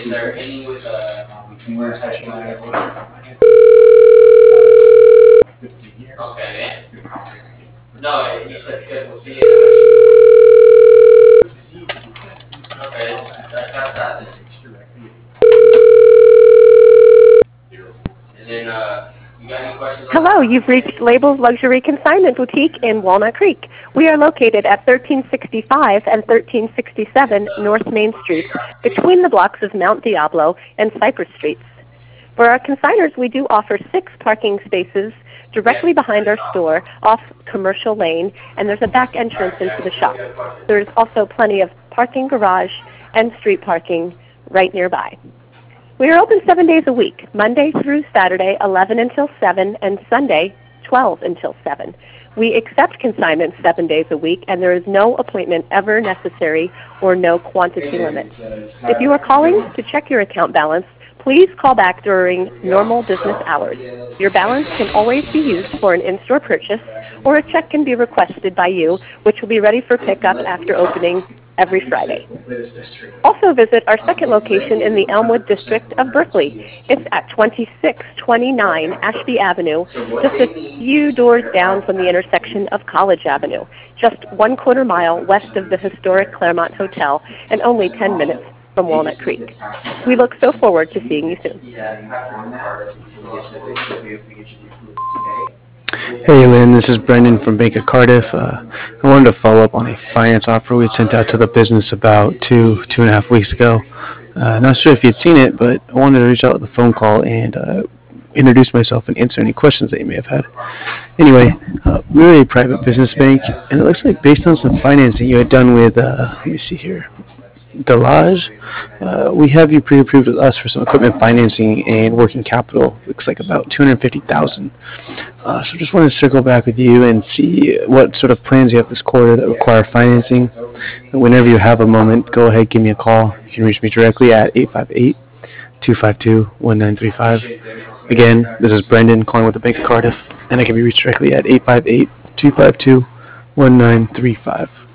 is there any with We're touching on it. 15 years. Okay, man. No, you said schedule C. Okay, that's outside then. And then, you got any questions? Hello, you've reached Label's Luxury Consignment Boutique in Walnut Creek. We are located at 1365 and 1367 North Main Street, between the blocks of Mount Diablo and Cypress Streets. For our consigners, we do offer 6 parking spaces directly behind our store off Commercial Lane, and there's a back entrance into the shop. There's also plenty of parking garage and street parking right nearby. We are open 7 days a week, Monday through Saturday, 11 until 7, and Sunday, 12 until 7. We accept consignments 7 days a week, and there is no appointment ever necessary or no quantity limit. If you are calling to check your account balance, please call back during normal business hours. Your balance can always be used for an in-store purchase, or a check can be requested by you, which will be ready for pickup after opening every Friday. Also visit our second location in the Elmwood district of Berkeley. It's at 2629 Ashby Avenue, just a few doors down from the intersection of College Avenue, just 1/4 mile west of the historic Claremont Hotel, and only 10 minutes from Walnut Creek. We look so forward to seeing you soon. Hey Lynn, this is Brendan from Bank of Cardiff. I wanted to follow up on a finance offer we had sent out to the business about two and a half weeks ago. Not sure if you'd seen it, but I wanted to reach out with a phone call and introduce myself and answer any questions that you may have had. Anyway, we're a private business bank, and it looks like based on some financing you had done with, let me see here, Delage, we have you pre-approved with us for some equipment financing and working capital. Looks like about $250,000. So just wanted to circle back with you and see what sort of plans you have this quarter that require financing. And whenever you have a moment, go ahead, give me a call. You can reach me directly at 858-252-1935. Again, this is Brendan calling with the Bank of Cardiff, and I can be reached directly at 858-252-1935.